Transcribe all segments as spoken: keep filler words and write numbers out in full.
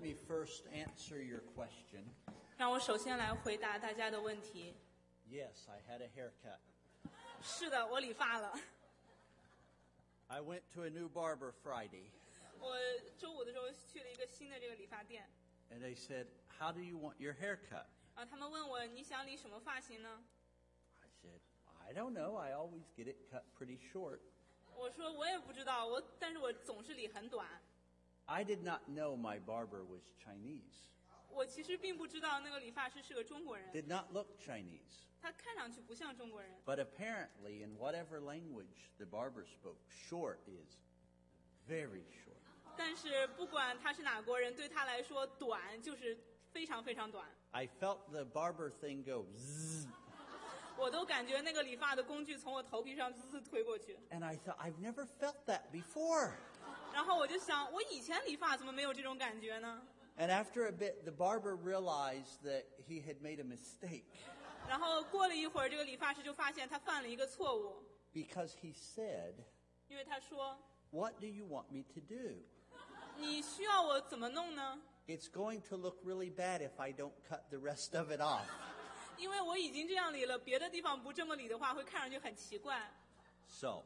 me first answer your question. 让我首先来回答大家的问题。 Yes, I had a haircut. 是的，我理发了。 I went to a new barber Friday, 我周五的时候去了一个新的这个理发店， and they said, "How do you want your haircut?" 然后他们问我你想理什么发型呢？ I said, "I don't know. I always get it cut pretty short." 我说我也不知道，我但是我总是理很短。 I did not know my barber was Chinese. 我其实并不知道那个理发师是个中国人， Did not look Chinese. 他看上去不像中国人。 But apparently, in whatever language the barber spoke, short is very short. 但是不管他是哪国人，对他来说短就是非常非常短。 I felt the barber thing go zzz, 我都感觉那个理发的工具从我头皮上滋滋推过去， and I thought, I've never felt that before. 然后我就想，我以前理发怎么没有这种感觉呢？ And after a bit, the barber realized that he had made a mistake 然后过了一会儿，这个理发师就发现他犯了一个错误， because he said, 因为他说 "What do you want me to do? 你需要我怎么弄呢？ It's going to look really bad if I don't cut the rest of it off." 因为我已经这样理了，别的地方不这么理的话，会看上去很奇怪。 So,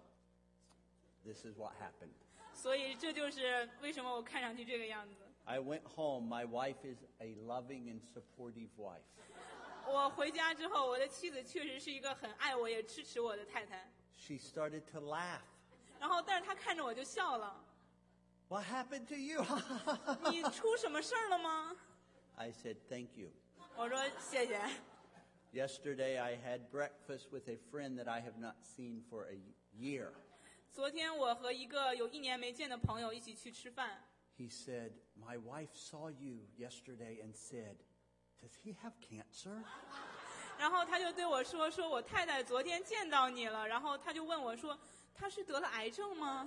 this is what happened. 所以这就是为什么我看上去这个样子。 I went home. My wife is a loving and supportive wife. 我回家之后，我的妻子确实是一个很爱我也支持我的太太。 She started to laugh. 然后，但是她看着我就笑了。 "What happened to you?" 你出什么事儿了吗？ I said, "Thank you." 我说谢谢。 Yesterday, I had breakfast with a friend that I have not seen for a year. 昨天我和一个有一年没见的朋友一起去吃饭。 He said, "My wife saw you yesterday and said, 'Does he have cancer?'" 然后他就对我说：“说我太太昨天见到你了。”然后他就问我说：“她是得了癌症吗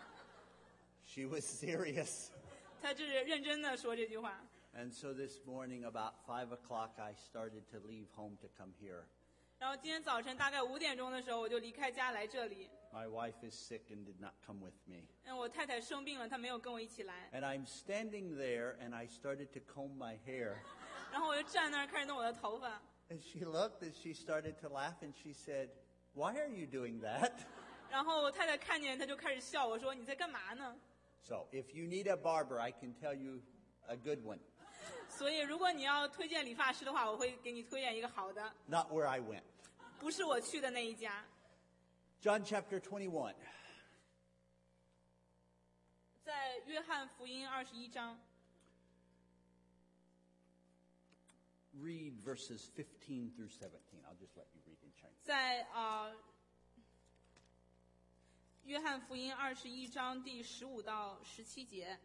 She was serious. ？” 他这是认真的说这句话。 And so this morning, about five o'clock, I started to leave home to come here. 然后今天早晨大概五点钟的时候，我就离开家来这里。 My wife is sick and did not come with me. 嗯，我太太生病了，她没有跟我一起来。 And I'm standing there, and I started to comb my hair. 然后我就站那儿开始弄我的头发。 And she looked, and she started to laugh, and she said, "Why are you doing that?" 然后我太太看见，她就开始笑。我说：“你在干嘛呢 So if you need a barber, I can tell you a good one. ？” 所以如果你要推荐理发师的话，我会给你推荐一个好的， Not where I went. 不是我去的那一家。 John chapter twenty-one. 在约翰福音二十一章， Read verses fifteen through seventeen. I'll just let you read in Chinese. 在啊、呃约翰福音二十一章第十五到十七节。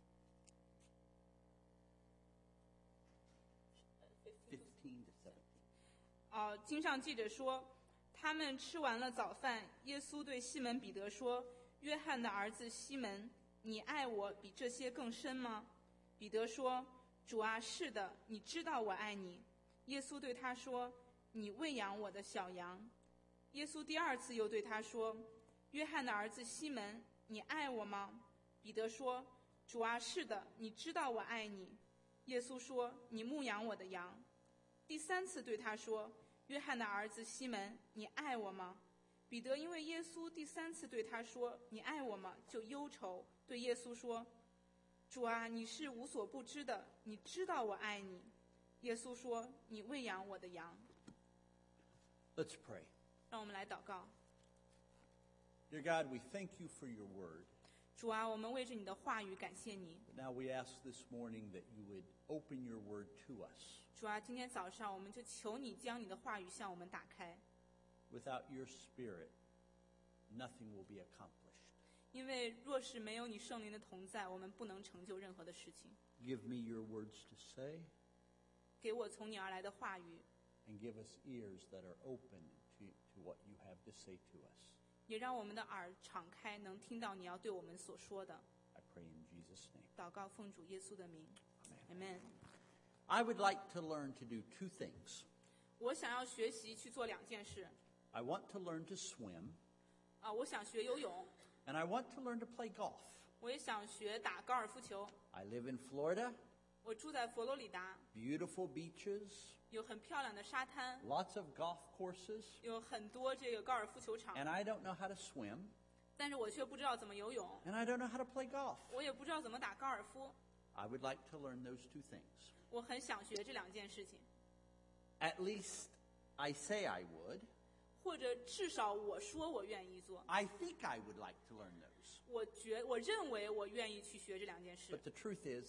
fifteen to seventeen. 呃，经上记着说，他们吃完了早饭，耶稣对西门彼得说：“约翰的儿子西门，你爱我比这些更深吗？”彼得说：“主啊，是的，你知道我爱你。”耶稣对他说：“你喂养我的小羊。”耶稣第二次又对他说：“约翰的儿子西门，你爱我吗？”彼得说：“主啊，是的，你知道我爱你。”耶稣说：“你牧养我的羊。”第三次对他说：“约翰的儿子西门，你爱我吗？”彼得因为耶稣第三次对他说：“你爱我吗？”就忧愁，对耶稣说：“主啊，你是无所不知的，你知道我爱你。”耶稣说：“你喂养我的羊。” Let's pray. 让我们来祷告。 Dear God, we thank you for your word. 主啊，我们为着你的话语感谢你。 Now we ask this morning that you would open your word to us. 主啊，今天早上我们就求你将你的话语向我们打开， Without your spirit, nothing will be accomplished. 因为若是没有你圣灵的同在，我们不能成就任何的事情。 Give me your words to say, 给我从你而来的话语， and give us ears that are open to, to what you have to say to us. 也让我们的耳敞开，能听到你要对我们所说的。 I pray in Jesus' name. 祷告奉主耶稣的名 Amen. ，Amen。 I would like to learn to do two things. 我想要学习去做两件事， I want to learn to swim, 啊，我想学游泳， and I want to learn to play golf. 我也想学打高尔夫球。 I live in Florida, 我住在佛罗里达， beautiful beaches, 有很漂亮的沙滩， lots of golf courses, 有很多这个高尔夫球场， and I don't know how to swim, 但是我却不知道怎么游泳， and I don't know how to play golf. 我也不知道怎么打高尔夫。 I would like to learn those two things. 我很想学这两件事情， At least I say I would. 或者至少我说我愿意做， I think I would like to learn those. 我觉我认为我愿意去学这两件事 But，the truth is,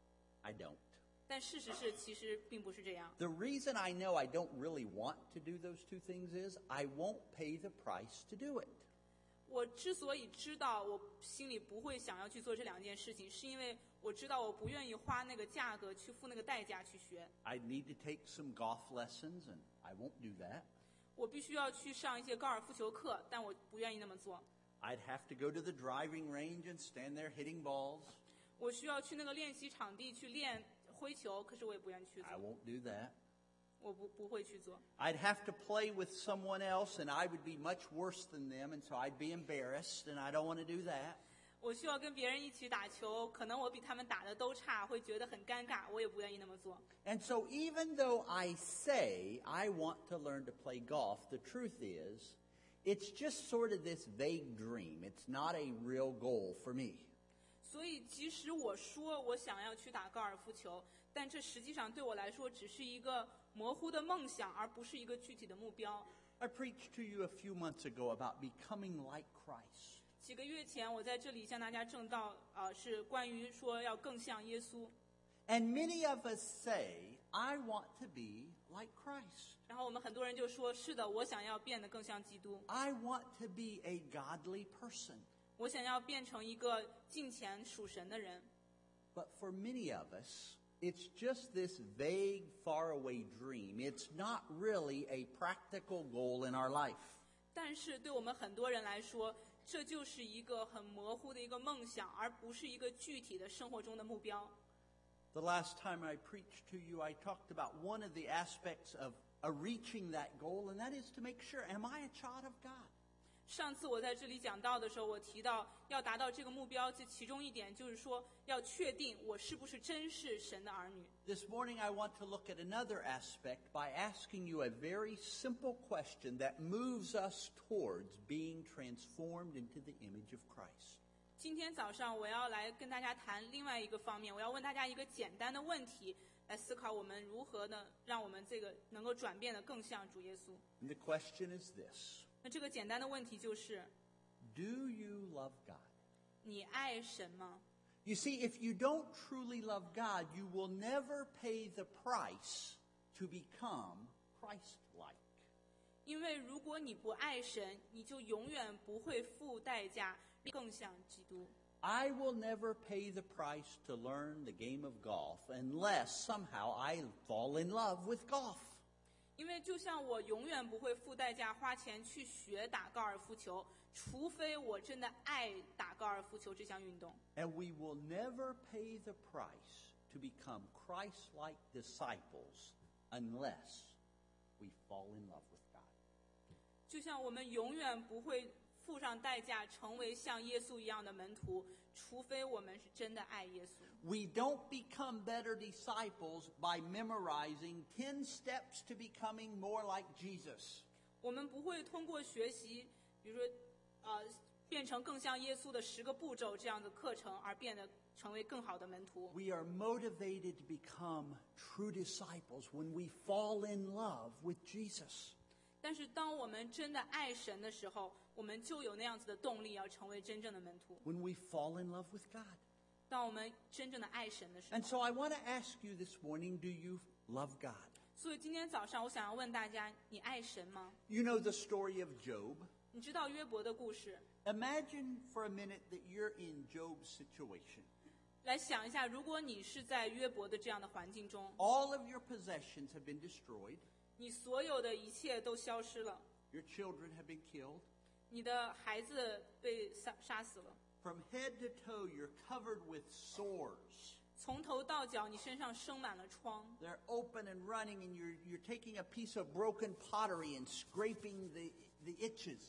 I don't. 但事实是其实并不是这样。 The reason I know I don't really want to do those two things is I won't pay the price to do it. 我之所以知道我心里不会想要去做这两件事情，是因为我知道我不愿意花那个价格去付那个代价去学。 I need to take some golf lessons, and I won't do that. 我必须要去上一些高尔夫球课，但我不愿意那么做。 I'd have to go to the driving range and stand there hitting balls. 我需要去那个练习场地去练挥球，可是我也不愿意去 I 做， won't do that. 我不不会去做。 I'd have to play with someone else, and I would be much worse than them, and so I'd be embarrassed, and I don't want to do that. 我需要跟别人一起打球，可能我比他们打的都差，会觉得很尴尬，我也不愿意那么做。 And so even though I say I want to learn to play golf, the truth is, it's just sort of this vague dream. It's not a real goal for me. 所以，即使我说我想要去打高尔夫球，但这实际上对我来说只是一个模糊的梦想，而不是一个具体的目标。 I preached to you a few months ago about becoming like Christ. 几个月前，我在这里向大家正道，呃，是关于说要更像耶稣。 And many of us say, I want to be like Christ. 然后我们很多人就说：“是的，我想要变得更像基督， I want to be a godly person. 我想要变成一个敬虔属神的人。” But for many of us, it's just this vague, faraway dream. It's not really a practical goal in our life. 但是对我们很多人来说，这就是一个很模糊的一个梦想，而不是一个具体的生活中的目标。 The last time I preached to you, I talked about one of the aspects of uh, reaching that goal, and that is to make sure, am I a child of God? 上次我在这里讲到的时候，我提到要达到这个目标，这其中一点就是说要确定我是不是真是神的儿女。 This morning, I want to look at another aspect by asking you a very simple question that moves us towards being transformed into the image of Christ. 今天早上我要来跟大家谈另外一个方面，我要问大家一个简单的问题，来思考我们如何呢，让我们这个能够转变得更像主耶稣。 And the question is this: 那这个简单的问题就是： Do you love God? 你爱神吗？ You see, if you don't truly love God, you will never pay the price to become Christ-like. 因为如果你不爱神，你就永远不会付代价更像基督。 I will never pay the price to learn the game of golf unless somehow I fall in love with golf. 因为就像我永远不会付代价花钱去学打高尔夫球，除非我真的爱打高尔夫球这项运动。 And we will never pay the price to become Christ-like disciples unless we fall in love with God. 就像我们永远不会付上代价成为像耶稣一样的门徒，除非我们是真的爱耶稣。 We don't become better disciples by memorizing ten steps to becoming more like Jesus. 我们不会通过学习，比如说，呃，变成更像耶稣的十个步骤这样的课程而变得成为更好的门徒。 We are motivated to become true disciples when we fall in love with Jesus. 但是当我们真的爱神的时候，我们就有那样子的动力，要成为真正的门徒。 When we fall in love with God. 当我们真正的爱神的时候 And，so I want to ask you this morning, do you love God? 所以今天早上我想要问大家：你爱神吗？ You know the story of Job. 你知道约伯的故事？ Imagine for a minute that you're in Job's situation. 来想一下，如果你是在约伯的这样的环境中， All of your possessions have been destroyed. 你所有的一切都消失了， Your children have been killed. 你的孩子被杀杀死了， From head to toe, you're covered with sores. 从头到脚你身上生满了疮， They're open and running, and you're, you're taking a piece of broken pottery and scraping the, the itches.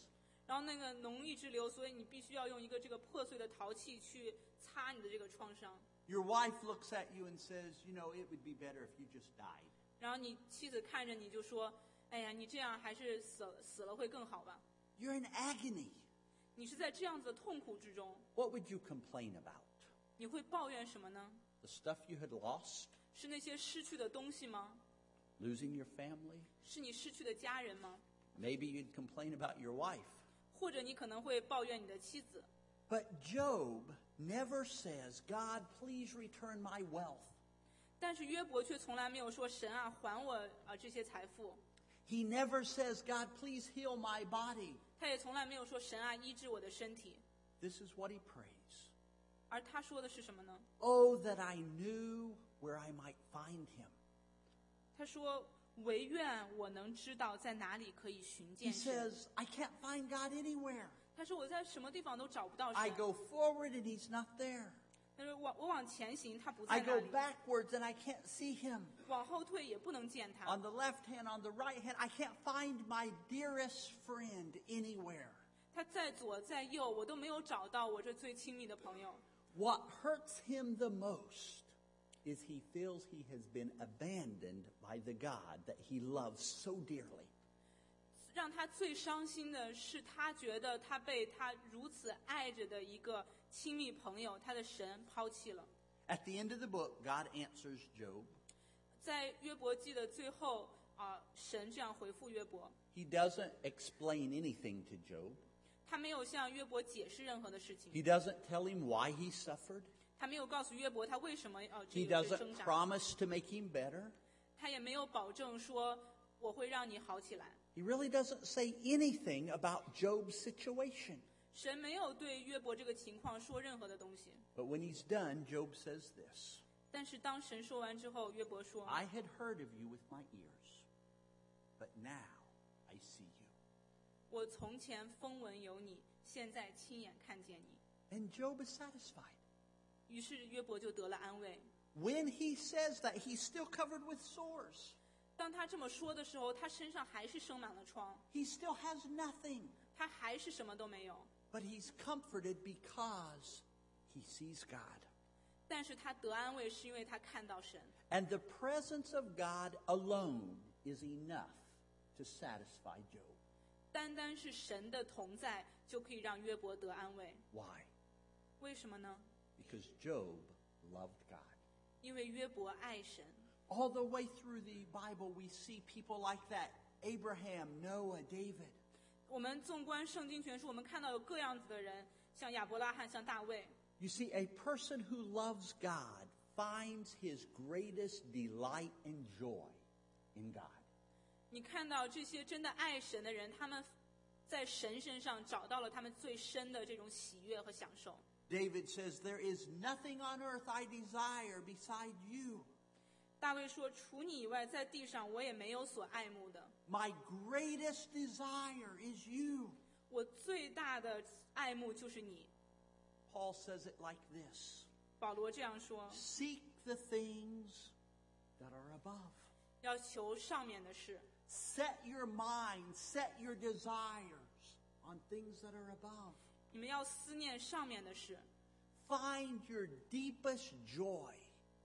然后那个脓一直流，所以你必须要用一个这个破碎的陶器去擦你的这个创伤。 Your wife looks at you and says, you know, it would be better if you just died. 然后你妻子看着你就说：“哎呀，你这样还是死了死了会更好吧。” You're in agony. 你是在这样子的痛苦之中， What would you complain about? 你会抱怨什么呢？ The stuff you had lost? 是那些失去的东西吗？ Losing your family? 是你失去的家人吗？ Maybe you'd complain about your wife. 或者你可能会抱怨你的妻子。 But Job never says, God, please return my wealth. 但是约伯却从来没有说：“神啊，还我啊这些财富。” He never says, God, please heal my body. 他也从来没有说：“神啊，医治我的身体。” This is what he prays. 而他说的是什么呢？ Oh, that I knew where I might find him. 他说：“唯愿我能知道在哪里可以寻 He 见神。” says, I can't find God anywhere. 他说：“我在什么地方都找不到 I 神。 go forward and he's not there. 他说：“我我往前行，他不 I 在那 go 里； backwards and I can't see him. 往后退也不能见他。 On the left hand, on the right hand, I can't find my dearest friend anywhere. 他在左在右，我都没有找到我这最亲密的朋友。” What hurts him the most is he feels he has been abandoned by the God that he loves so dearly. 让他最伤心的是，他觉得他被他如此爱着的一个亲密朋友，他的神抛弃了。 At the end of the book, God answers Job. 在约伯记的最后啊、神这样回复约伯， He doesn't explain anything to Job. 他没有向约伯解释任何的事情， He doesn't tell him why he suffered. 他没有告诉约伯他为什么要这 He 个是 doesn't 挣扎， promise to make him better. 他也没有保证说我会让你好起来。 He really doesn't say anything about Job's situation. 神没有对约伯这个情况说任何的东西。 But when he's done, Job says this. 但是当神说完之后，约伯说 I had heard of you with my ears, but now I see you. 我从前风闻有你，现在亲眼看见你。 And Job is satisfied. 于是约伯就得了安慰。 When he says that, he's still covered with sores. 当他这么说的时候，他身上还是生满了疮， He still has nothing. 他还是什么都没有。 But he's comforted because he sees God. 但是他得安慰是因为他看到神， And the presence of God alone is enough to satisfy Job. 单单是神的同在就可以让约伯得安慰。 Why? 为什么呢？ Because Job loved God. 因为约伯爱神。 All the way through the Bible, we see people like that. Abraham, Noah, David. 我们纵观圣经全书，我们看到有各样子的人，像亚伯拉罕，像大卫。 You see, a person who loves God finds his greatest delight and joy in God. 你看到这些真的爱神的人，他们在神身上找到了他们最深的这种喜悦和享受。 David says, there is nothing on earth I desire beside you. 大卫说：“除你以外，在地上我也没有所爱慕的。 My greatest desire is you. 我最大的爱慕就是你。” Paul says it like this. 保罗这样说： Seek the things that are above. 要求上面的事， Set your mind, set your desires on things that are above. 你们要思念上面的事， Find your deepest joy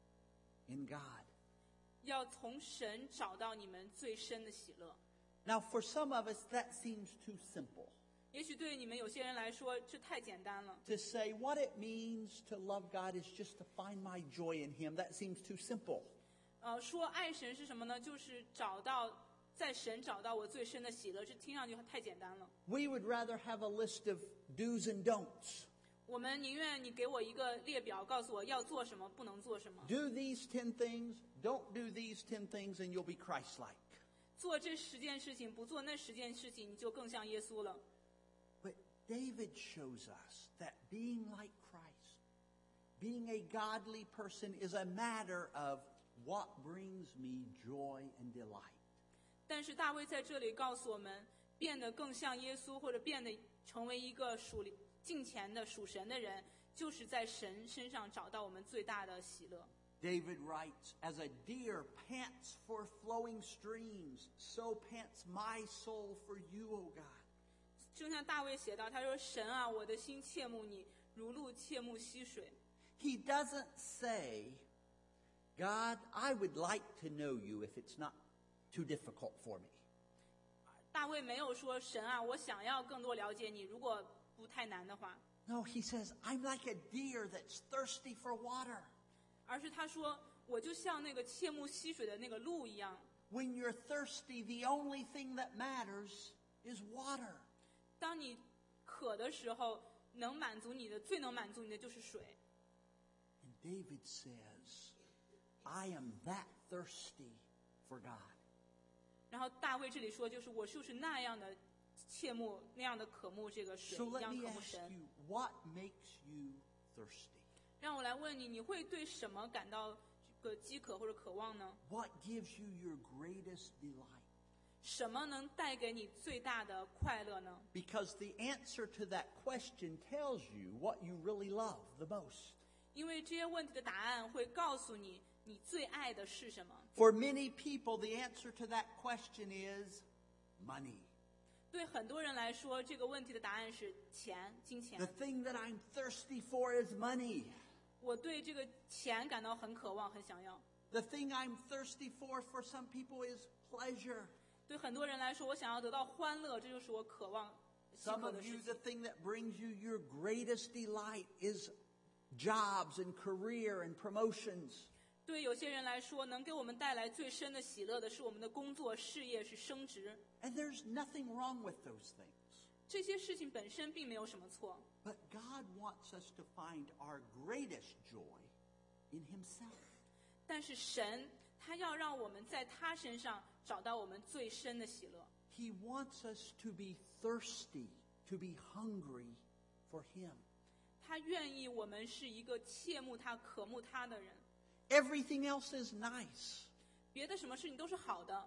in God. 要从神找到你们最深的喜乐。 Now, for some of us, that seems too simple. 也许对你们有些人来说，这太简单了。 To say what it means to love God is just to find my joy in Him, that seems too simple. 呃，说爱神是什么呢？就是找到在神找到我最深的喜乐，这听上去太简单了。 We would rather have a list of do's and don'ts. 我们宁愿你给我一个列表，告诉我要做什么，不能做什么。 Do these ten things, don't do these ten things, and you'll be Christ-like. 做这十件事情，不做那十件事情，你就更像耶稣了。 But David shows us that being like Christ, being a godly person, is a matter of what brings me joy and delight. 但是大卫在这里告诉我们，变得更像耶稣，或者变得成为一个属敬虔的属神的人，就是在神身上找到我们最大的喜乐。 David writes, As a deer pants for flowing streams, so pants my soul for you, O God. 正像大卫写道，他说：“神啊，我的心切慕你，如鹿切慕溪水。” He doesn't say, God, I would like to know you if it's not too difficult for me. 大卫没有说：“神啊，我想要更多了解你，如果不太难的话。” No, he says, I'm like a deer that's thirsty for water. 而是他说：“我就像那个切慕溪水的那个鹿一样。” When you're thirsty, the only thing that matters is water. 当你渴的时候，能满足你的，最能满足你的就是水。 And David says, I am that thirsty for God. 然后大卫这里说，就是我就是那样的切慕，那样的渴慕这个水， So 一 let 样 me 渴慕 ask 神。 you, what makes you thirsty? 让我来问你，你会对什么感到这个饥渴或者渴望呢？ What gives you your greatest delight? 什么能带给你最大的快乐呢？ Because the answer to that question tells you what you really love the most. 因为这些问题的答案会告诉你，你最爱的是什么。 For many people, the answer to that question is money. 对很多人来说，这个问题的答案是钱、金钱 The。thing that I'm thirsty for is money. 我对这个钱感到很渴望，很想要。 The thing I'm thirsty for for some people is pleasure. 对很多人来说，我想要得到欢乐，这就是我渴望饥 Some 渴的 of 事 you, 情 the。thing that brings you your greatest delight is jobs and career and promotions. 对有些人来说，能给我们带来最深的喜乐的是我们的工作、事业，是升职。 And there's nothing wrong with those things. 这些事情本身并没有什么错， But God wants us to find our greatest joy in Himself. 但是神他要让我们在他身上找到我们最深的喜乐。 He wants us to be thirsty, to be hungry for Him. 他愿意我们是一个切慕他、渴慕他的人。 Everything else is nice, 别的什么事情都是好的，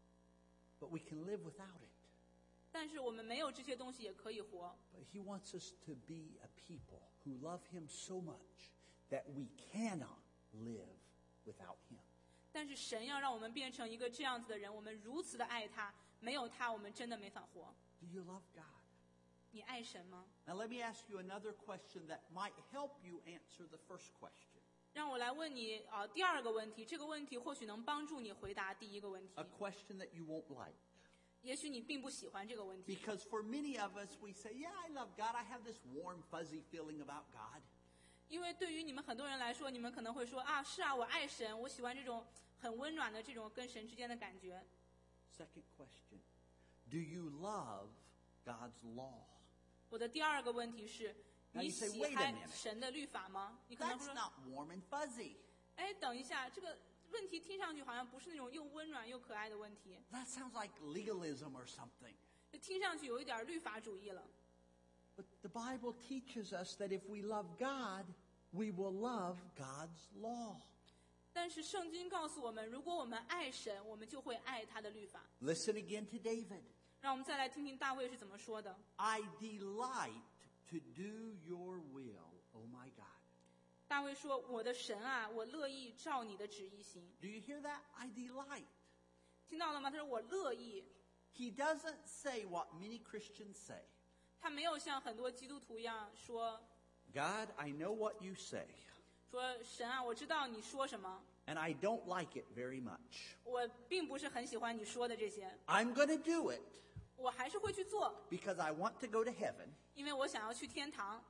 but we can live without it. 但是我们没有这些东西也可以活。 But He wants us to be a people who love Him so much that we cannot live without Him. 但是神要让我们变成一个这样子的人，我们如此的爱他，没有他我们真的没法活。 Do you love God? 你爱神吗？ Now let me ask you another question that might help you answer the first question. 让我来问你啊、呃，第二个问题，这个问题或许能帮助你回答第一个问题 A，question that you won't like. 也许你并不喜欢这个问题。 Because for many of us, we say, yeah, I love God. I have this warm, fuzzy feeling about God. 因为对于你们很多人来说，你们可能会说啊，是啊，我爱神，我喜欢这种很温暖的这种跟神之间的感觉。 Second question. Do you love God's law? 我的第二个问题是， Now 你 you say, 喜 wait a 爱 minute. 神的律法吗？你可能 That's 会说， not warm and fuzzy. 哎，等一下，这个问题听上去好像不是那种又温暖又可爱的问题， That sounds like legalism or something. 就听上去有一点律法主义了。 But the Bible teaches us that if we love God, we will love God's law. 但是圣经告诉我们，如果我们爱神，我们就会爱他的律法。 Listen again to David. 让我们再来听听大卫是怎么说的。 I delight to do your will, O my God. 大卫说：“我的神啊，我乐意照你的旨意行。 Do you hear that? I delight. ” 听到了吗？他说：“我乐意。 He doesn't say what many Christians say. ” 他没有像很多基督徒一样说 God, I know what you say, 说神啊，我知道你说什么， and I don't like it very much. 我并不是很喜欢你说的这些， I'm going to do it 我还是会去做， because I want to go to heaven, 因为我想要去天堂，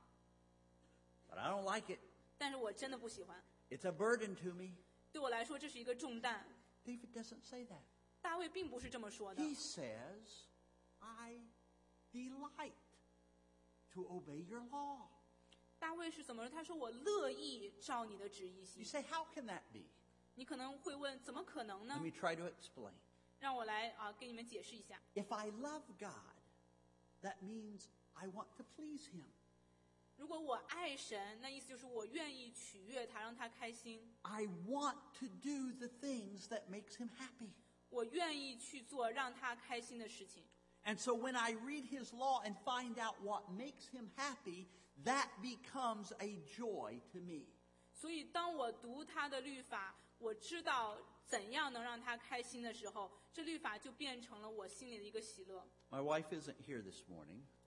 but I don't like it. 但是我真的不喜欢， It's a burden to me. 对我来说这是一个重担。 David doesn't say that. 大卫并不是这么说的， He says, I delight to obey your law. 大卫是怎么说？他说：“我乐意照你的旨意 You 行。 say, how can that be? ” 你可能会问：怎么可能呢 Let？me try to explain. 让我来啊，给你们解释一下。 If I love God, that means I want to please Him. 如果我爱神，那意思就是我愿意取悦他，让他开心。 I want to do the things that makes Him happy. 我愿意去做让他开心的事情。 And so when I read His law and find out what makes Him happy, that becomes a joy to me. 所以当我读他的律法，我知道怎样能让他开心的时候，这律法就变成了我心里的一个喜乐。 My wife isn't here this morning,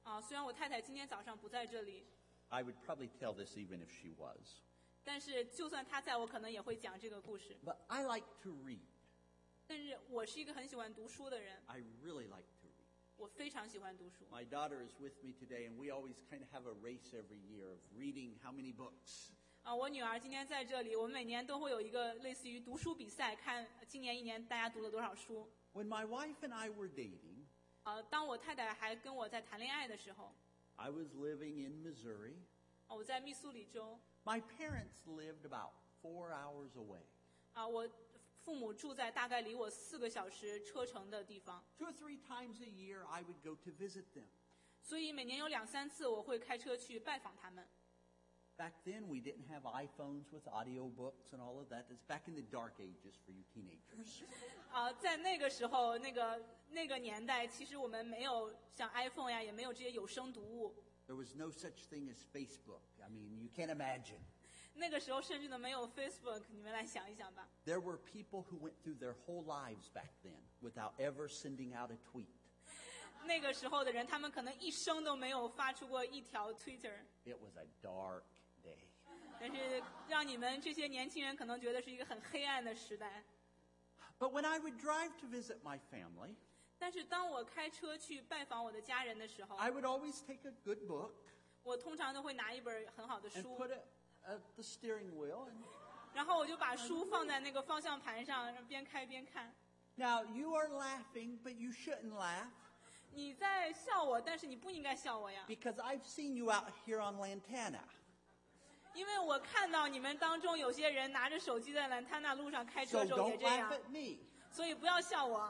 啊，虽然我太太今天早上不在这里， I would probably tell this even if she was. 但是就算她在，我可能也会讲这个故事。 But I like to read. 但是我是一个很喜欢读书的人， I really like to read. 我非常喜欢读书。 My daughter is with me today, and we always kind of have a race every year of reading how many books. 啊，我女儿今天在这里，我们每年都会有一个类似于读书比赛，看今年一年大家读了多少书。 When my wife and I were dating, 啊，当我太太还跟我在谈恋爱的时候， I was living in Missouri. 啊，我在密苏里州， My parents lived about four hours away. 啊，我父母住在大概离我四个小时车程的地方， Two or three times a year, I would go to visit them. 所以每年有两三次我会开车去拜访他们。 Back then, we didn't have iPhones with audiobooks and all of that. That's back in the dark ages for you teenagers. 啊，在那个时候，那个那个年代，其实我们没有像 iPhone 呀，也没有这些有声读物。 There was no such thing as Facebook. I mean, you can't imagine. 那个时候甚至都没有 Facebook， 你们来想一想吧。 There were people who went through their whole lives back then without ever sending out a tweet. 那个时候的人，他们可能一生都没有发出过一条 Twitter。 It was a dark day. 但是让你们这些年轻人可能觉得是一个很黑暗的时代。 But when I would drive to visit my family, 但是当我开车去拜访我的家人的时候， I would always take a good book 我通常都会拿一本很好的 and 书， put it at the steering wheel. And 然后我就把书放在那个方向盘上，边开边看。 now, you are laughing, but you shouldn't laugh 你在笑我，但是你不应该笑我呀， because I've seen you out here on Lantana. 因为我看到你们当中有些人拿着手机在兰塔纳路上开车 So 的时候也 don't 这 laugh 样， at me. 所以不要笑我。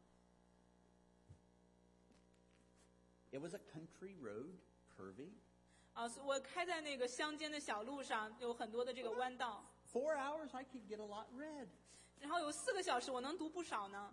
It was a country road, curvy. 啊，所以我开在那个乡间的小路上，有很多的这个弯道， Four hours, I could get a lot read. 然后有四个小时，我能读不少呢。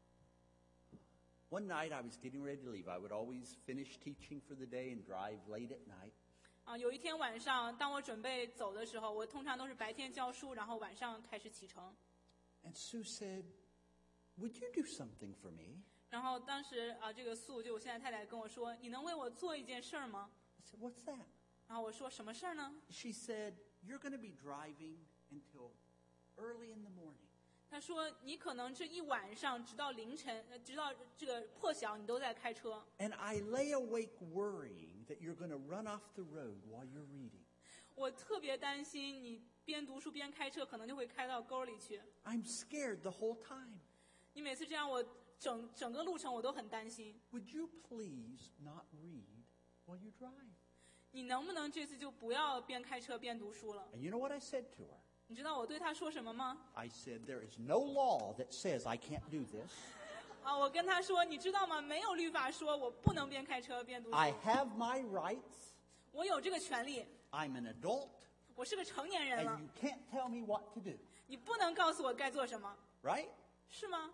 One night, I was getting ready to leave. I would always finish teaching for the day and drive late at night. 啊，有一天晚上，当我准备走的时候，我通常都是白天教书，然后晚上开始启程。 And Sue said, "Would you do something for me?" 然后当时啊，这个素就我现在太太跟我说：“你能为我做一件事儿吗 I said, "What's that?" ？” 然后我说：“什么事儿呢 She said, "You're going to be driving until early in the morning." 她说：“你可能这一晚上，直到凌晨，呃直到这个破晓，你都在开车。 And I lay awake worrying that you're going to run off the road while you're reading. 我特别担心你边读书边开车，可能就会开到沟里去。 I'm scared the whole time. 你每次这样，我整整个路程我都很担心。 Would you please not read while you drive?" 你能不能这次就不要边开车边读书了？ And you know what I said to her? 你知道我对她说什么吗？ I said, "There is no law that says I can't do this. 啊，我跟她说，你知道吗？没有律法说我不能边开车边读书， I have my rights. 我有这个权利。 I'm an adult, 我是个成年人 and 了， you can't tell me what to do." 你不能告诉我该做什么， Right? 是吗？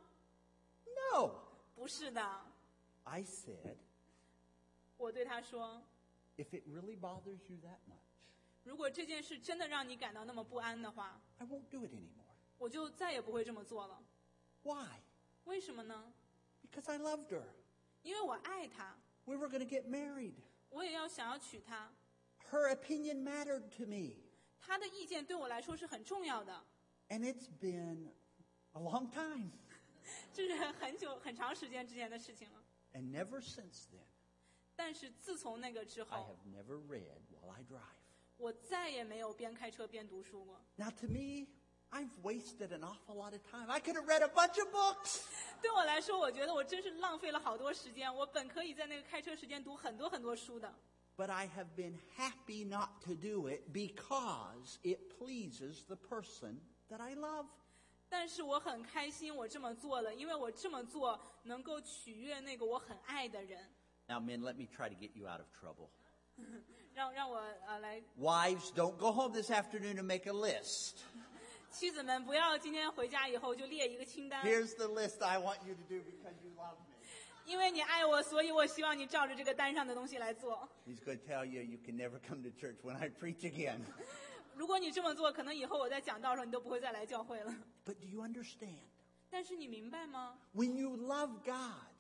No. 不是的， I said, 我对她说， "If it really bothers you that much, 如果这件事真的让你感到那么不安的话， I won't do it anymore." 我就再也不会这么做了。 Why? 为什么呢？ Because I loved her. 因为我爱她， We were going to get married. 我也要想要娶她， Her opinion mattered to me. 她的意见对我来说是很重要的。 And it's been a long time. 这是很久很长时间之前的事情了。 And never since then, 但是自从那个之 I 后， have never read while I drive. 我再也没有边开车边读书过。 Now, to me, I've wasted an awful lot of time. I could have read a bunch of books. 对我来说，我觉得我真是浪费了好多时间。我本可以在那个开车时间读很多很多书的。 But I have been happy not to do it because it pleases the person that I love. 但是我很开心我这么做了，因为我这么做能够取悦那个我很爱的人。 Now, men, let me try to get you out of trouble. 让让我呃来， Wives, don't go home this afternoon and make a list. 妻子们不要今天回家以后就列一个清单， Here's the list I want you to do because you love me. 因为你爱我，所以我希望你照着这个单上的东西来做。 He's going to tell you you can never come to church when I preach again. 如果你这么做，可能以后我在讲道的时候你都不会再来教会了。 But do you understand? 但是你明白吗？ When you love God,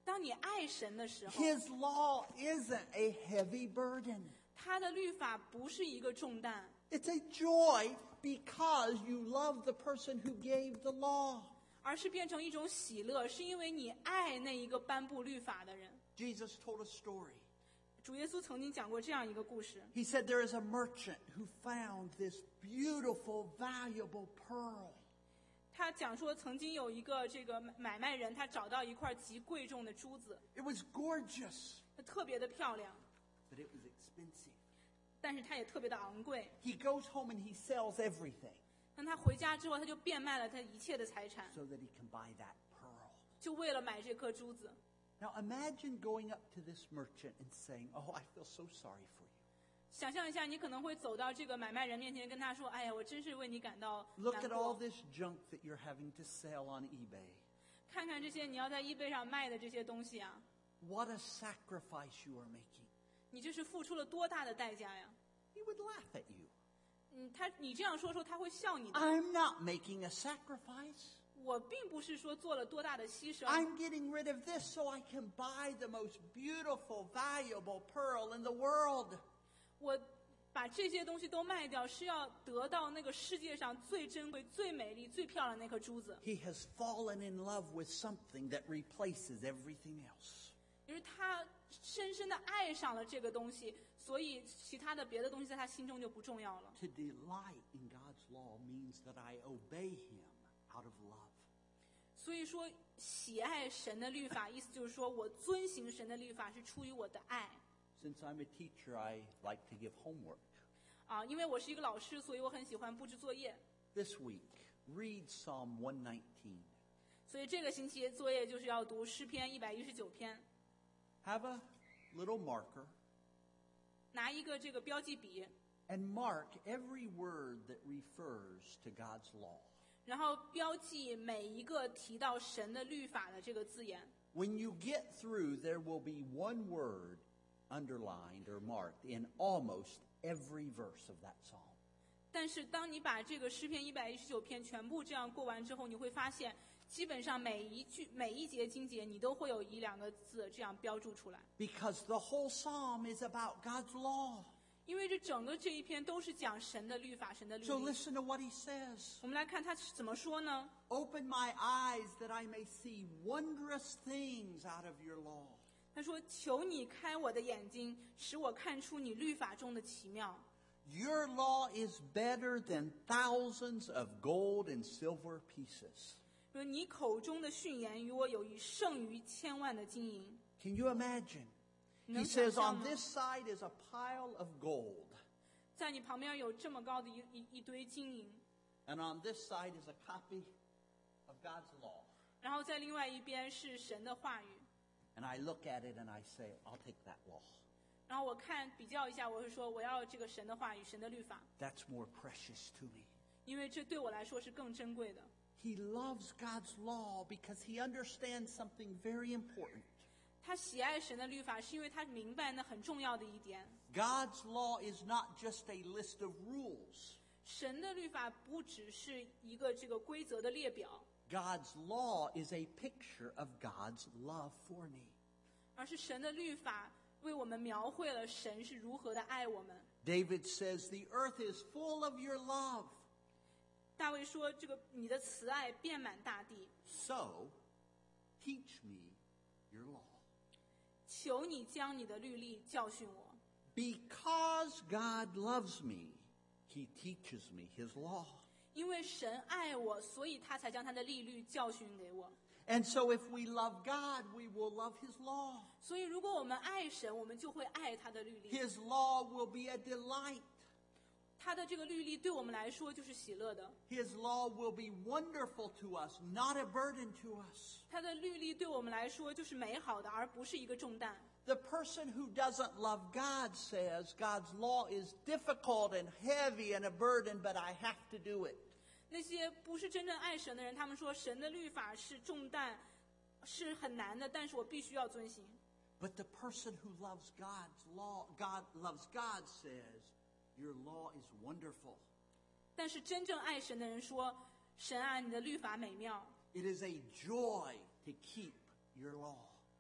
当你爱神的时候， His law isn't a heavy burden. 他的律法不是一个重担， It's a joy because you love the person who gave the law. 而是变成一种喜乐，是因为你爱那一个颁布律法的人。 Jesus told a story. 主耶稣曾经讲过这样一个故事， He said there is a merchant who found this beautiful, valuable pearl. 他讲说曾经有一个这个买卖人，他找到一块极贵重的珠子， It was gorgeous, 特别的漂亮， but it was expensive. 但是它也特别的昂贵。 He goes home and he sells everything 当他回家之后，他就变卖了他一切的财产， so that he can buy that pearl. 就为了买这颗珠子。 Now imagine going up to this merchant and saying, "Oh, I feel so sorry for you. 想象一下，你可能会走到这个买卖人面前，跟他说：“哎呀，我真是为你感到 Look 难 at all 过。 this junk that you're having to sell on eBay. 看看这些你要在eBay上卖的这些东西啊， What a sacrifice you are making." 你这是付出了多大的代价呀？” He would laugh at you. 嗯，他你这样说说，他会笑你的。 I'm not making a sacrifice. 我并不是说做了多大的牺牲， I'm getting rid of this so I can buy the most beautiful, valuable pearl in the world. 我把这些东西都卖掉，是要得到那个世界上最珍贵、最美丽、最漂亮的那颗珠子。 He has fallen in love with something that replaces everything else. 因为他深深的爱上了这个东西，所以其他的别的东西在他心中就不重要了。 To delight in God's law means that I obey him out of love. 所以说，喜爱神的律法，意思就是说我遵行神的律法是出于我的爱。 Since I'm a teacher, I like to give homework. 啊，因为我是一个老师，所以我很喜欢布置作业。 This week, read Psalm one nineteen. 所以这个星期作业就是要读诗篇一百一十九篇， Have a little marker 拿一个这个标记笔， and mark every word that refers to God's law. 然后标记每一个提到神的律法的这个字眼。 When you get through, there will be one word underlined or marked in almost every verse of that psalm. 但是当你把这个诗篇一百一十九篇全部这样过完之后，你会发现，基本上每一句、每一节经节，你都会有一两个字这样标注出来。 Because the whole psalm is about God's law. 因为这整个这一篇都是讲神的律法、神的律 So 例。 listen to what he says. 我们来看他怎么说呢？ Open my eyes that I may see wondrous things out of your law. 他说：“求你开我的眼睛，使我看出你律法中的奇妙。 Your law is better than thousands of gold and silver pieces. 说你口中的训言与我有一胜于千万的金银。 Can you imagine? 你 He 能想 says 象 on 吗？ this side is a pile of gold, 在你旁边有这么高的一一一堆金银， and on this side is a copy of God's law. 然后在另外一边是神的话语。 And I look at it and I say, I'll take that law. 然后我看比较一下，我会说我要这个神的话语、神的律法， That's more precious to me. 因为这对我来说是更珍贵的。 He loves God's law because he understands something very important. 他喜爱神的律法，是因为他明白那很重要的一点： God's law is not just a list of rules. 神的律法不只是一个这个规则的列表， God's law is a picture of God's love for me. 而是神的律法为我们描绘了神是如何的爱我们。 David says, the earth is full of your love. 大卫说：“这个你的慈爱遍满大地， So, teach me your law. 求你将你的律例教训我。 Because God loves me, he teaches me his law. 因为神爱我，所以他才将他的律例教训给我。 And so if we love God, we will love his law. 所以，如果我们爱神，我们就会爱他的律例。 His law will be a delight. 他的这个律例对我们来说就是喜乐的， His law will be wonderful to us, not a burden to us. 他的律例对我们来说就是美好的，而不是一个重担。 The person who doesn't love God says God's law is difficult and heavy and a burden, but I have to do it. 那些不是真正爱神的人，他们说神的律法是重担，是很难的，但是我必须要遵行。 But the person who loves God's law, God loves God says, your law is wonderful. 但是真正爱神的人说：“神啊，你的律法美妙， It is a joy to keep your law.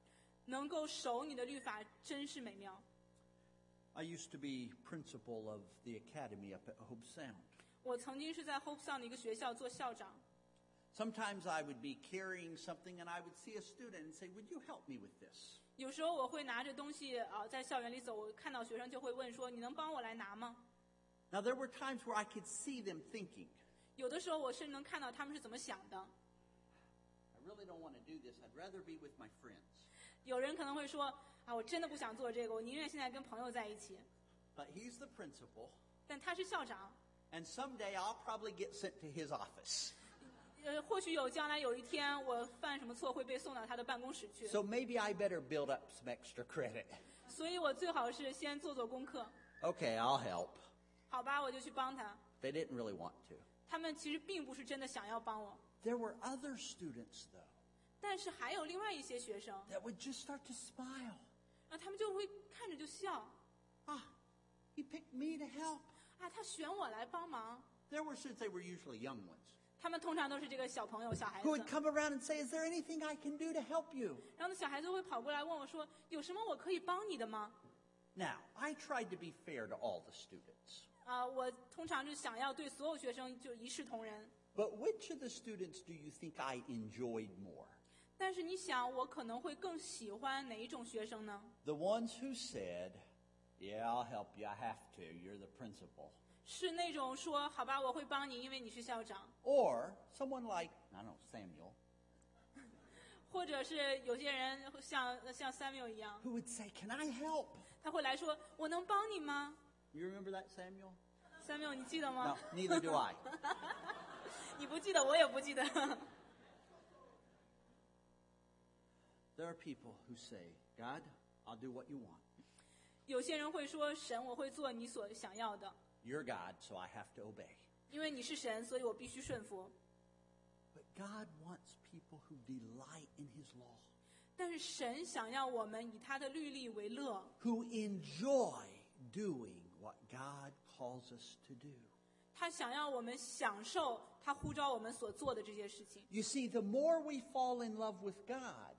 能够守你的律法真是美妙。 I used to be principal of the academy up at Hope Sound. 我曾经是在 Hope Sound 的一个学校做校长。 Sometimes I would be carrying something and I would see a student and say, would you help me with this? 有时候我会拿着东西啊、呃，在校园里走，我看到学生就会问说：“你能帮我来拿吗？” Now, there were times where I could see them thinking, 有的时候我是能看到他们是怎么想的。 I really don't want to do this. I'd rather be with my friends. 有人可能会说：“啊，我真的不想做这个，我宁愿现在跟朋友在一起。 But he's the principal, ” 但他是校长， and someday I'll probably get sent to his office. 呃，或许有将来有一天我犯什么错会被送到他的办公室去， So maybe I better build up some extra credit. 所以我最好是先做做功课。 Okay, I'll help. 好吧，我就去帮他。 They didn't really want to. 他们其实并不是真的想要帮我， There were other students, though, 但是还有另外一些学生， that would just start to smile. 啊，他们就会看着就笑， Ah, he picked me to help. 啊，他选我来帮忙。 There were students, they were usually young ones, 他们通常都是这个小朋友、小孩 who 子 would，come around and say, is there anything I can do to help you? 然后呢，小孩子会跑过来问我说：“有什么我可以帮你的吗 Now, I tried to be fair to all the students. ？” 啊，我通常就想要对所有学生就一视同仁。 But which of the students do you think I enjoyed more? 但是你想，我可能会更喜欢哪一种学生呢？ The ones who said, yeah, I'll help you, I have to, you're the principal. 是那种说：“好吧，我会帮你，因为你是校长。 Or someone like, I don't know, Samuel, ” 或者是有些人像像 Samuel 一样， who would say, can I help? 他会来说：“我能帮你吗 You remember that, Samuel? ？”Samuel，你记得 No, 吗？ neither do I. 你不记得，我也不记得。 There are people who say, God, I'll do what you want. 有些人会说：“神，我会做你所想要的， You're God, so I have to obey. 因为你是神，所以我必须顺服。” But God wants people who delight in his law, 但是神想要我们以他的律例为乐， who enjoy doing what God calls us to do. 他想要我们享受他呼召我们所做的这些事情。 You see, the more we fall in love with God,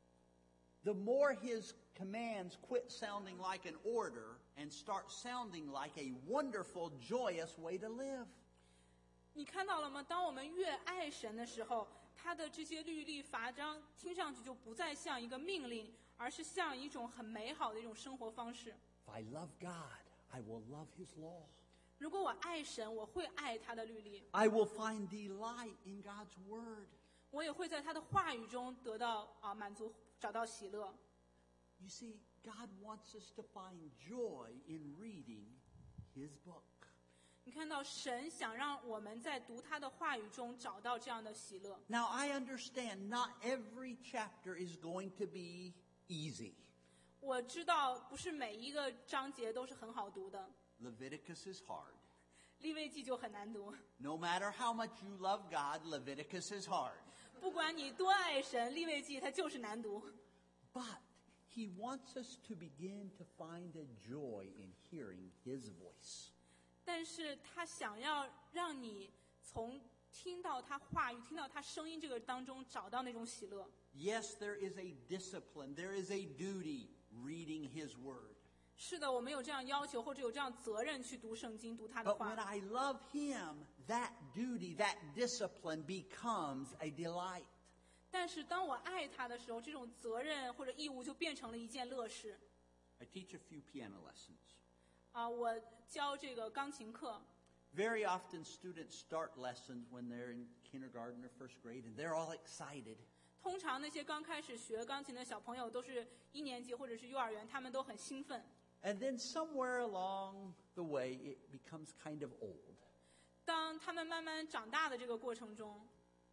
the more his commands quit sounding like an order and start sounding like a wonderful, joyous way to live. 你看到了吗？当我们越爱神的时候，他的这些律例法章听上去就不再像一个命令，而是像一种很美好的一种生活方式。 If I love God, I will love his law. 如果我爱神，我会爱他的律例， I will find delight in God's word. 我也会在他的话语中得到啊满足，找到喜乐。 You see, God wants us to find joy in reading his book. 你看到神想让我们在读他的话语中找到这样的喜乐。 Now, I understand not every chapter is going to be easy. 我知道不是每一个章节都是很好读的， Leviticus is hard. 利未记就很难读。 No matter how much you love God, Leviticus is hard. 不管你多爱神，利未记它就是难读。 But he wants us to begin to find a joy in hearing his voice. 但是他想要让你从听到他话语、听到他声音这个当中找到那种喜乐。 Yes, there is a discipline, there is a duty reading his word. 是的，我们有这样要求或者有这样责任去读圣经、读他的 But 话 when。I love him, that duty, that discipline becomes a delight. 但是当我爱他的时候，这种责任或者义务就变成了一件乐事。 I teach a few piano lessons. 啊，我教这个钢琴课， Very often students start lessons when they're in kindergarten or first grade and they're all excited. 通常那些刚开始学钢琴的小朋友都是一年级或者是幼儿园，他们都很兴奋。 And then somewhere along the way, it becomes kind of old. 当他们慢慢长大的这个过程中，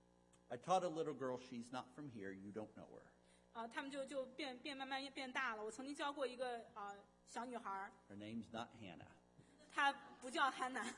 I taught a little girl, she's not from here, you don't know her. 啊，他们就就变变慢慢变大了。我曾经教过一个啊小女孩， Her name's not Hannah. 她不叫汉娜。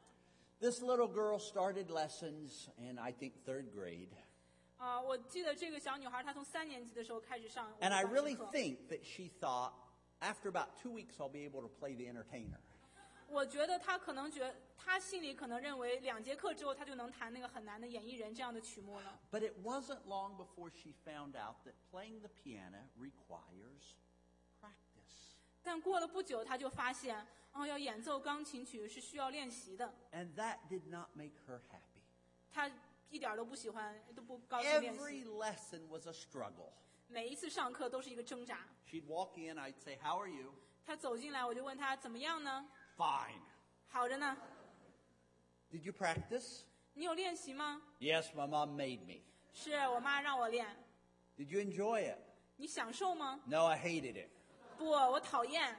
This little girl started lessons in, I think, third grade. 啊，我记得这个小女孩，她从三年级的时候开始上我 And 的 I 钢 really 琴课。 think that she thought, after about two weeks, I'll be able to play the entertainer. 我觉得他可能觉，他心里可能认为两节课之后他就能弹那个很难的《演艺人》这样的曲目了。 But it wasn't long before she found out that playing the piano requires practice. 但过了不久，他就发现，哦，要演奏钢琴曲是需要练习的。 And that did not make her happy. 他一点都不喜欢，都不高兴练 Every 习。 lesson was a struggle. 每一次上课都是一个挣扎。 She'd walk in, I'd say, "How are you?" 他走进来，我就问他怎么样呢？ "Fine." 好着呢。 "Did you practice?" 你有练习吗？ "Yes, my mom made me." 是我妈让我练。 "Did you enjoy it?" 你享受吗？ "No, I hated it." 不，我讨厌。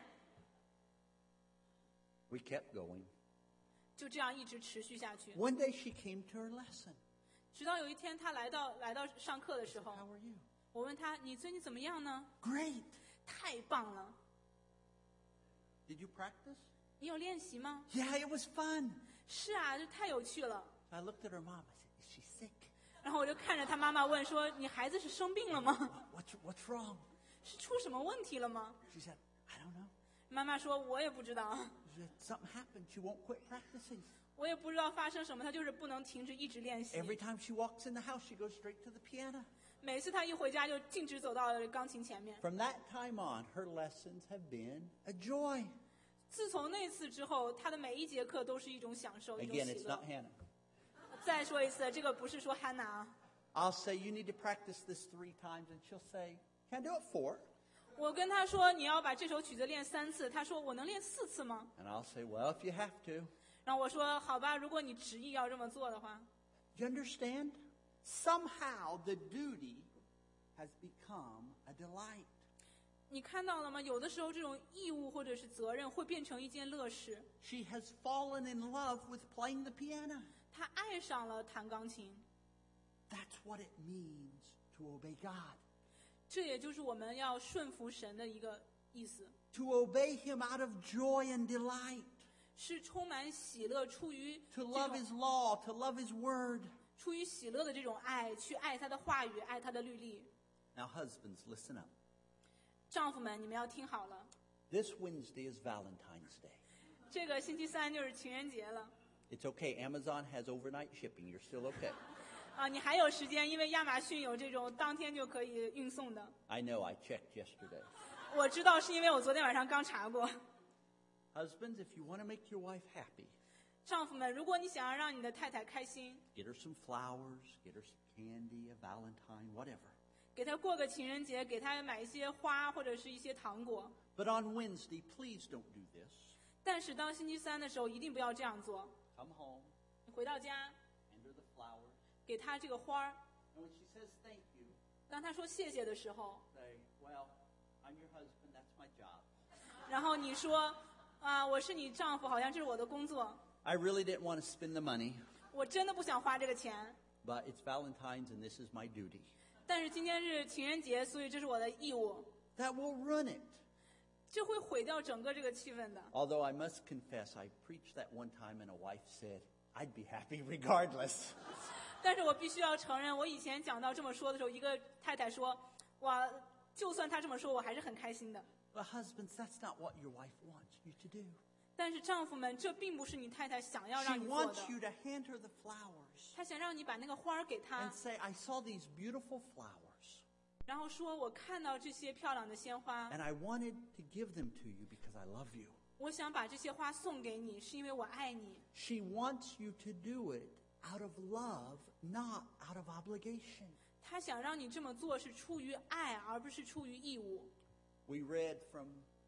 We kept going. 就这样一直持续下去， One day she came to her lesson. 直到有一天他来到来到上课的时候， "How are you?" 我问他：“你最近怎么样呢 "Great." 太棒了！ "Did you practice?" 你有练习吗 "Yeah, it was fun." 是啊，这太有趣了。 I looked at her mom. I said, "Is she sick?" 然后我就看着他妈妈问说：“你孩子是生病了吗？ What's, what's wrong? 是出什么问题了吗 She said, "I don't know." ？” 妈妈说：“我也不知道， She said, "Something happened. She won't quit practicing. 我也不知道发生什么，她就是不能停止一直练习。 Every time she walks in the house, she goes straight to the piano." 每次她一回家就径直走到钢琴前面。 From that time on, her lessons have been a joy. 自从那次之后，她的每一节课都是一种享受，一种 Again, 喜 it's 乐 not。Hannah. 再说一次，这个不是说汉娜啊。 I'll say, "You need to practice this three times." And she'll say, "Can I do it four?" 我跟她说你要把这首曲子练三次，她说我能练四次吗？ And I'll say, "Well, if you have to." 然后我说好吧，如果你执意要这么做的话， You understand? Somehow the duty has become a delight. 你看到了吗？有的时候这种义务或者是责任会变成一件乐事。 She has fallen in love with playing the piano. 她爱上了弹钢琴， That's what it means to obey God. 这也就是我们要顺服神的一个意思， To obey Him out of joy and delight. 是充满喜乐，出于 To 这 love 种 His law, to love His word. 出于喜乐的这种爱，去爱他的话语，爱他的律例。 Now, husbands, listen up. 丈夫们，你们要听好了， This Wednesday is Valentine's Day. 这个星期三就是情人节了 It's okay. Amazon has overnight shipping. You're still okay. 啊！你还有时间，因为亚马逊有这种当天就可以运送的。 I know. I checked yesterday. 我知道是因为我昨天晚上刚查过。 Husbands, if you want to make your wife happy, 丈夫们，如果你想要让你的太太开心， get her some flowers, get her some candy, a Valentine, whatever. 给她过个情人节，给她买一些花或者是一些糖果。 But on Wednesday, please don't do this. 但是当星期三的时候，一定不要这样做。 Come home, 你回到家， hand her the flowers, 给她这个花儿。 and when she says thank you, 当她说谢谢的时候， say, "Well, I'm your husband. That's my job. 然后你说啊，我是你丈夫，好像这是我的工作， I really didn't want to spend the money, 我真的不想花这个钱， but it's Valentine's and this is my duty." 但是今天是情人节，所以这是我的义务。 That will ruin it. 这会毁掉整个这个气氛的。 Although I must confess, I preached that one time and a wife said, "I'd be happy regardless." 但是我必须要承认，我以前讲到这么说的时候，一个太太说：“哇，就算他这么说，我还是很开心的。 But husbands, that's not what your wife wants you to do. ” 但是丈夫们，这并不是你太太想要 She 让你做 wants 的， you to hand her the flowers 她想让你把那个花儿给她 and，say, "I saw these beautiful flowers 然后说：“我看到这些漂亮的鲜花， and I wanted to give them to you because I love you." 我想把这些花送给你，是因为我爱你。” She wants you to do it out of love, not out of obligation. 她想让你这么做是出于爱，而不是出于义务。 We read from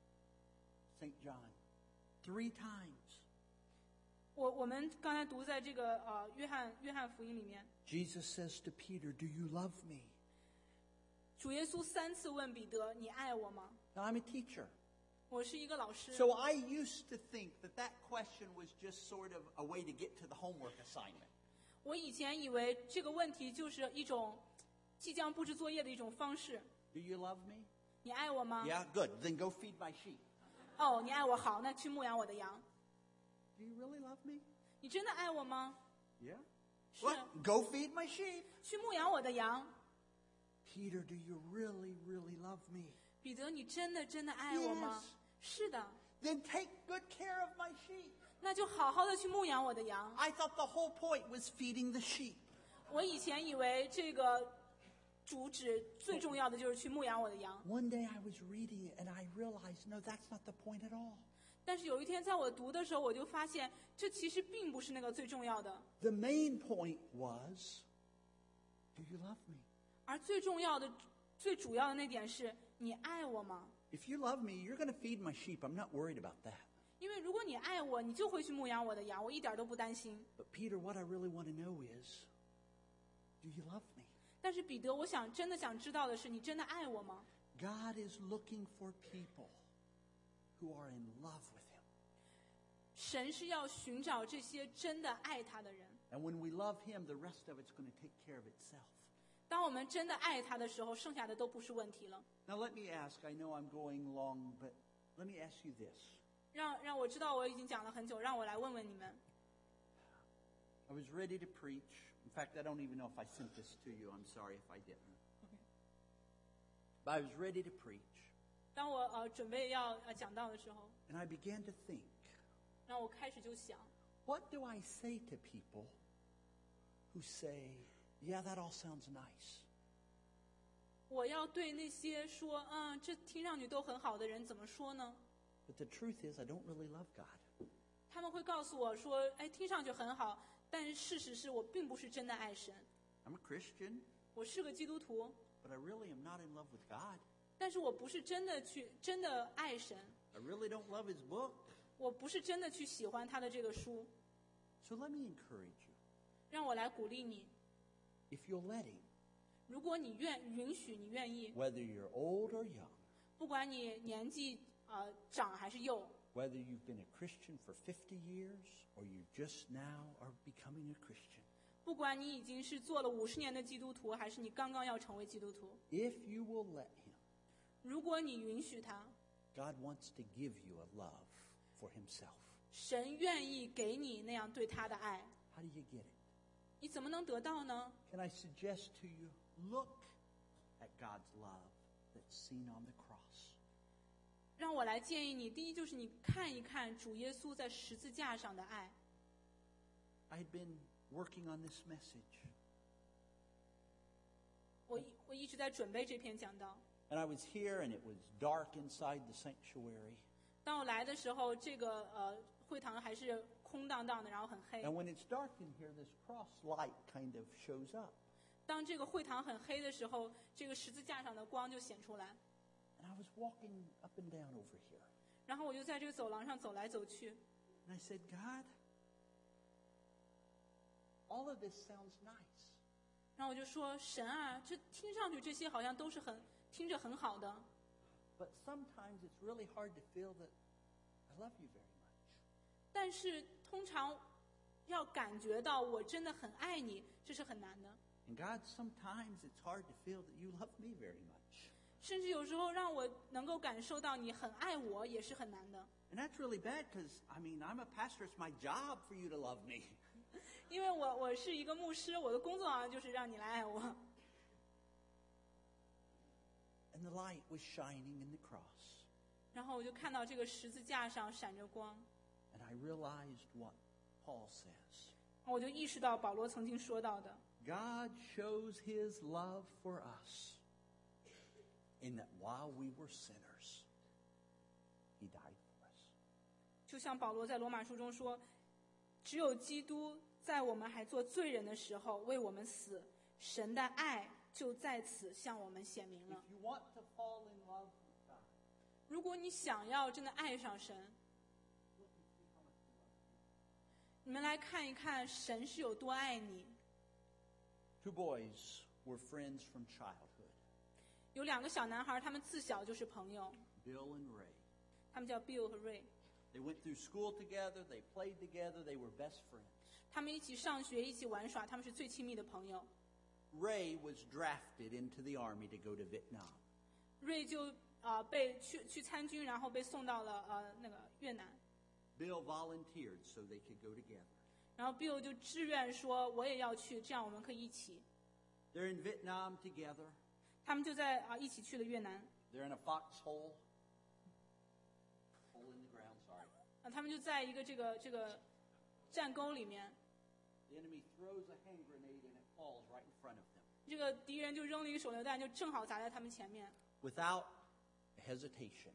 Saint John three times. 我我们刚才读在这个呃约翰约翰福音里面， Jesus says to Peter, "Do you love me?" 主耶稣三次问彼得：“你爱我吗 Now, I'm a teacher. ？” 我是一个老师， So I used to think that that question was just sort of a way to get to the homework assignment. 我以前以为这个问题就是一种即将布置作业的一种方式。 Do you love me? 你爱我吗？ Yeah, good. Then go feed my sheep. 哦，你爱我，好，那去牧养我的羊。 Do you really love me? 你真的爱我吗？ Yeah. 是， What? Go feed my sheep. 去牧养我的羊。 Peter, do you really, really love me? 彼得，你真的真的爱我吗？ Yes. 是的。 then take good care of my sheep. 那就好好的去牧养我的羊。 I thought the whole point was feeding the sheep. 我以前以为这个主旨最重要的就是去牧养我的羊， One day I was reading it and I realized, no, that's not the point at all. 但是有一天在我读的时候，我就发现这其实并不是那个最重要的， The main point was, do you love me? 而最重要的、最主要的那点是你爱我吗？ If you love me, you're going to feed my sheep. I'm not worried about that. 因为如果你爱我，你就会去牧养我的羊，我一点都不担心。 But Peter, what I really want to know is, do you love me? 但是彼得，我想真的想知道的是，你真的爱我吗？ God is looking for people who are in love with him. 神是要寻找这些真的爱他的人。 And when we love him, the rest of it's going to take care of itself. 当我们真的爱他的时候，剩下的都不是问题了。 Now let me ask, I know I'm going long, but let me ask you this. 让让我知道我已经讲了很久，让我来问问你们。 I was ready to preach. In fact, I don't even know if I sent this to you. I'm sorry if I didn't. But I was ready to preach. 当我呃准备要呃讲到的时候， And I began to think, 让我开始就想， what do I say to people who say, yeah, that all sounds nice? 我要对那些说嗯这听上去都很好的人怎么说呢？ But the truth is, I don't really love God. 他们会告诉我说，哎，听上去很好，但是事实是我并不是真的爱神。 I'm a Christian, 我是个基督徒， but I really am not in love with God. 但是我不是真的去真的爱神， I really don't love his book. 我不是真的去喜欢他的这个书。 So let me encourage you. 让我来鼓励你， If you'll let him, 如果你愿允许，你愿意， whether you're old or young, 不管你年纪呃长还是幼， whether you've been a Christian for fifty years or you just now are becoming a Christian, 不管你已经是做了五十年的基督徒，还是你刚刚要成为基督徒， if you will let him, 如果你允许他， God wants to give you a love for himself. 神愿意给你那样对他的爱， How do you get it? 你怎么能得到呢？ Can I suggest to you, look at God's love that's seen on the cross. 让我来建议你，第一就是你看一看主耶稣在十字架上的爱。 I had been working on this message, 我一我一直在准备这篇讲道。 and I was here, and it was dark inside the sanctuary. 当我来的时候，这个呃会堂还是空荡荡的，然后很黑 And。when it's dark in here, this cross light kind of shows up. 当这个会堂很黑的时候，这个十字架上的光就显出来。 And I was walking up and down over here. 然后我就在这个走廊上走来走去， And I said, God, all of this sounds nice. 然后我就说：“神啊，这听上去这些好像都是很听着很好的， But sometimes it's really hard to feel that I love you very much. 但是通常要感觉到我真的很爱你，这是很难的。 And God, sometimes it's hard to feel that you love me very much. 甚至有时候让我能够感受到你很爱我，也是很难的。 And that's really bad because, I mean, I'm a pastor. It's my job for you to love me. 因为我我是一个牧师，我的工作好像就是让你来爱我。 And the light was shining in the cross. 然后我就看到这个十字架上闪着光， And I realized what Paul says. 我就意识到保罗曾经说到的， God shows his love for us in that while we were sinners, he died for us. 就像保罗在罗马书中说，只有基督在我们还做罪人的时候为我们死，神的爱就在此向我们显明 If 了。 you want to fall in love with God, 如果你想要真的爱上神， look and see how much he loves you. 你们来看一看神是有多爱你。 Two boys were friends from childhood, 有两个小男孩，他们自小就是朋友， Bill and Ray. 他们叫 Bill 和 Ray， They went through school together, they played together, they were best friends. 他们一起上学，一起玩耍，他们是最亲密的朋友。 Ray was drafted into the army to go to Vietnam. 瑞就啊、呃被去去参军，然后被送到了呃那个越南。 Bill volunteered so they could go together. 然后 Bill 就志愿说我也要去，这样我们可以一起。 They're in Vietnam together. 他们就在啊、一起去了越南。 They're in a foxhole, hole in the ground 啊，他们就在一个这个这个战沟里面， The enemy throws a hand grenade and it falls right in front of them. 这个敌人就扔了一个手榴弹，就正好砸在他们前面。 Without hesitation,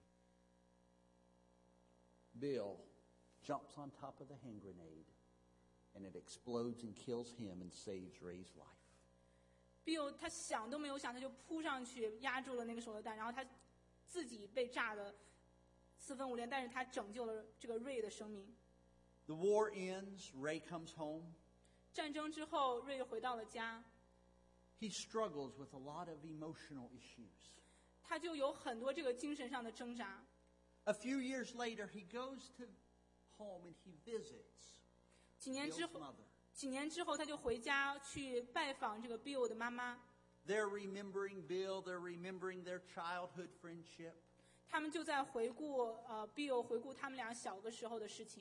Bill jumps on top of the hand grenade and it explodes and kills him and saves Ray's life. Bill 他想都没有想，他就扑上去压住了那个手榴弹，然后他自己被炸得四分五裂，但是他拯救了这个 Ray 的生命。 The war ends, Ray comes home. 战争之后，瑞回到了家， He struggles with a lot of emotional issues. 他就有很多这个精神上的挣扎。 A few years later, he goes to home and he visits 几年之 Bill's 后， mother. 几年之后，他就回家去拜访这个 Bill 的妈妈。 They're remembering Bill. They're remembering their childhood friendship. 他们就在回顾呃 Bill 回顾他们俩小个时候的事情。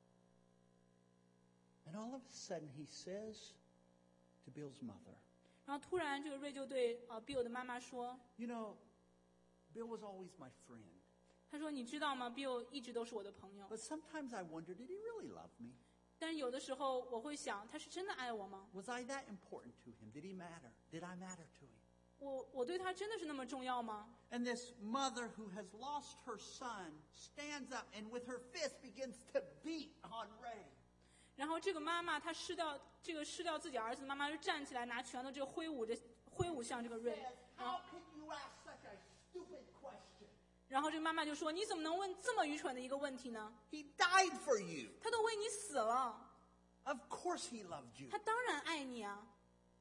And all of a sudden, he says to Bill's mother, 然后突然，这个瑞就对呃 Bill 的妈妈说 You know, Bill was always my friend. 他说：“你知道吗 ？Bill 一直都是我的朋友， But sometimes I wonder, did he really love me? 但是有的时候我会想，他是真的爱我吗？ Was I that important to him? Did he matter? Did I matter to him? 我我对他真的是那么重要吗？” And this mother who has lost her son stands up and with her fist begins to beat on Ray. 然后这个妈妈，她失掉这个失掉自己儿子的妈妈，就站起来拿拳头，这个挥舞着挥舞向这个瑞。 Says, How can you ask such a stupid question? 然后这个妈妈就说：“你怎么能问这么愚蠢的一个问题呢？ He died for you. 他都为你死了， Of course he loved you. 他当然爱你啊！”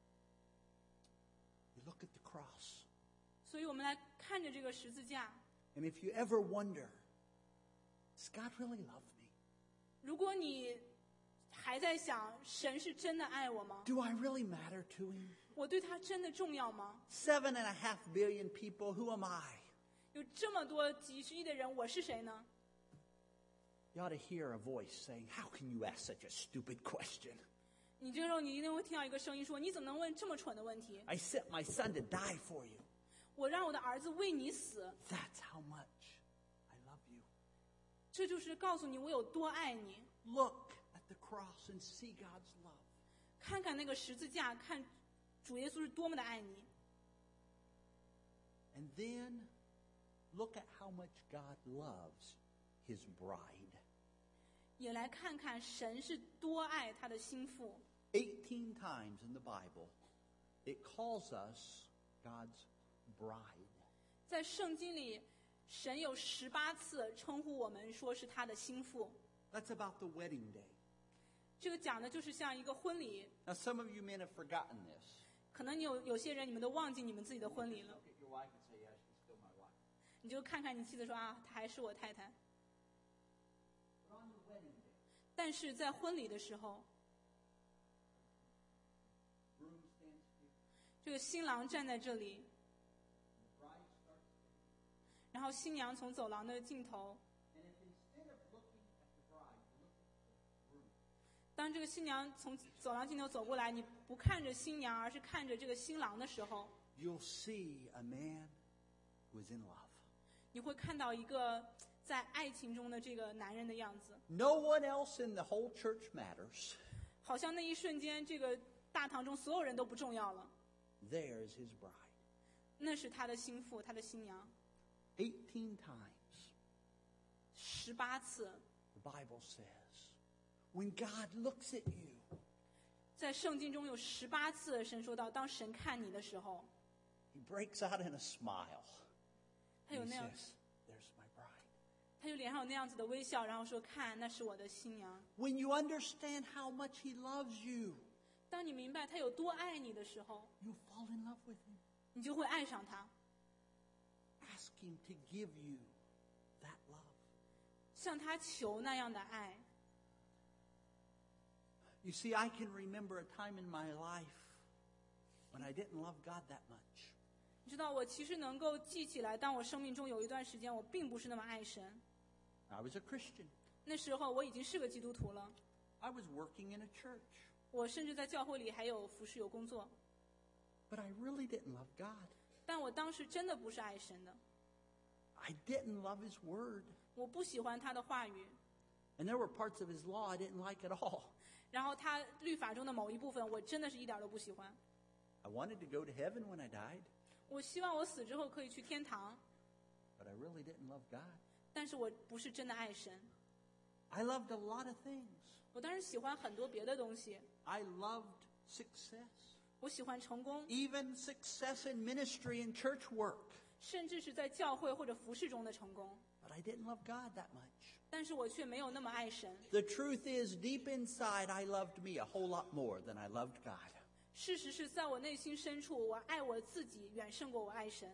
You look at the cross. 所以我们来看着这个十字架。 And if you ever wonder, does God really love me? 如果你还在想神是真的爱我吗？ Do I really matter to him? 我对他真的重要吗？ Seven and a half billion people, who am I? 有这么多几十亿的人，我是谁呢？ You ought to hear a voice saying, How can you ask such a stupid question? 你这个时候，你一定会听到一个声音说：“你怎么能问这么蠢的问题？ I sent my son to die for you. 我让我的儿子为你死， That's how much I love you. 这就是告诉你我有多爱你。 Look at the cross and see God's love. 看看那个十字架，看主耶稣是多么的爱你。 And then look at how much God loves his bride. 也来看看神是多爱他的心腹。 Eighteen times in the Bible, it calls us God's bride. 在圣经里，神有十八次称呼我们说是他的心腹。 That's about the wedding day. 这个讲的就是像一个婚礼。 Now, some of you men have forgotten this. 可能你有有些人你们都忘记你们自己的婚礼了， Look at your wife and say, Yeah, she's still my wife. 你就看看你妻子说啊，她还是我太太。 But on the wedding day, 但是在婚礼的时候， groom stands here, 这个新郎站在这里， the bride starts standing. 然后新娘从走廊的尽头， And if instead of looking at the bride, you look at the groom, 当这个新娘从走廊尽头走过来，你不看着新娘，而是看着这个新郎的时候， you'll see a man who is in love. 你会看到一个在爱情中的这个男人的样子， No one else in the whole church matters. 好像那一瞬间，这个大堂中所有人都不重要了。 There is his bride. 那是他的心腹，他的新娘。 Eighteen times, 十八次， the Bible says, when God looks at you, 在圣经中有十八次，神说到，当神看你的时候， he breaks out in a smile. 他有 And 那 he 样， says, There's my bride. 他就脸上有那样子的微笑，然后说：“看，那是我的新娘。 When you understand how much he loves you, ” 当你明白他有多爱你的时候， you fall in love with him. 你就会爱上他， Ask him to give you that love. 向他求那样的爱。 You see, I can remember a time in my life when I didn't love God that much. 你知道，我其实能够记起来，当我生命中有一段时间，我并不是那么爱神。 I was a Christian. 那时候我已经是个基督徒了， I was working in a church. 我甚至在教会里还有服侍有工作， But I really didn't love God. 但我当时真的不是爱神的， I didn't love his word. 我不喜欢他的话语， And there were parts of his law I didn't like at all. 然后他律法中的某一部分，我真的是一点都不喜欢。 I wanted to go to heaven when I died, 我希望我死之后可以去天堂， but I really didn't love God. 但是我不是真的爱神。 I loved a lot of things. 我当然喜欢很多别的东西， I loved success, 我喜欢成功， even success in ministry and church work. 甚至是在教会或者服侍中的成功。 But I didn't love God that much. 但是我却没有那么爱神。 The truth is, deep inside, I loved me a whole lot more than I loved God. 事实是在我内心深处，我爱我自己远胜过我爱神。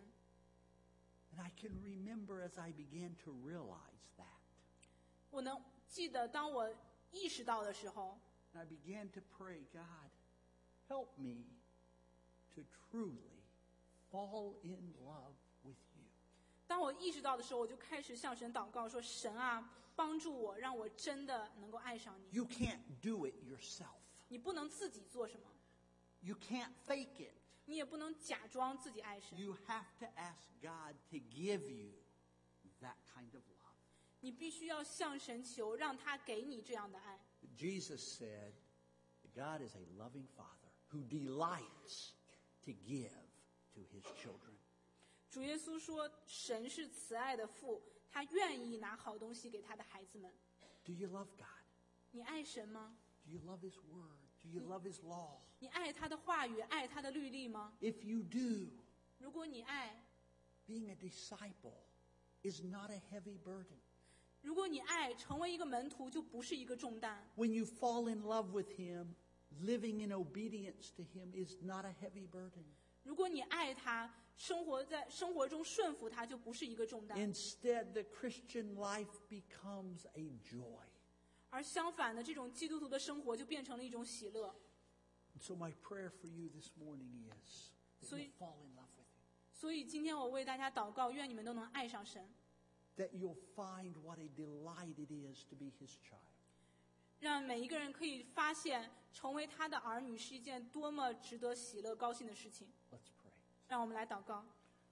And I can remember as I began to realize that. 我能记得，当我意识到的时候， And I began to pray, God, help me to truly fall in love with you. 当我意识到的时候，我就开始向神祷告说：“神啊，帮助我，让我真的能够爱上你。 You can't do it yourself. 你不能自己做什么， You can't fake it. 你也不能假装自己爱神。 You have to ask God to give you that kind of love. 你必须要向神求，让他给你这样的爱。 Jesus said that God is a loving Father who delights to give to his children. 主耶稣说，神是慈爱的父，他愿意拿好东西给他的孩子们。 Do you love God? 你爱神吗？ Do you love his word? Do you love his law? 你爱他的话语，爱他的律例吗？ If you do, 如果你爱， being a disciple is not a heavy burden. 如果你爱，成为一个门徒就不是一个重担。 When you fall in love with him, living in obedience to him is not a heavy burden. 如果你爱他，生活在生活中顺服他，就不是一个重担。 Instead, the Christian life becomes a joy. 而相反的，这种基督徒的生活就变成了一种喜乐。 And so my prayer for you this morning is that So you'll you- fall in love with him. 所以今天我为大家祷告，愿你们都能爱上神， That you'll find what a delight it is to be his child. 让每一个人可以发现，成为他的儿女是一件多么值得喜乐、高兴的事情。 Let's pray. 让我们来祷告。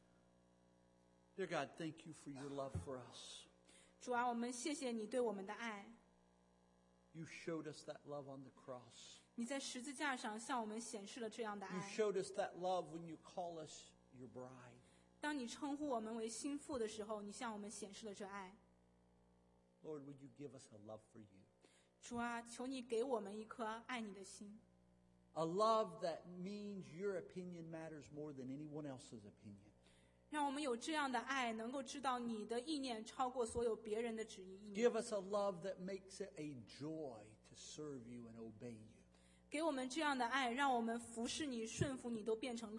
Dear God, thank you for your love for us. 主啊，我们谢谢你对我们的爱。 You showed us that love on the cross. 你在十字架上向我们显示了这样的 You 爱。 showed us that love when you call us your bride. 当你称呼我们为心腹的时候，你向我们显示了这爱。 Lord, would you give us a love for you? 主啊，求你给我们一颗爱你的心， A love that means your opinion matters more than anyone else's opinion. 让我们有这样的爱，能够知道你的意念超过所有别人的旨意意念。 Give us a love that makes it a joy to serve you and obey you. 给我们这样的爱，让我们服侍你、顺服你，都变成乐。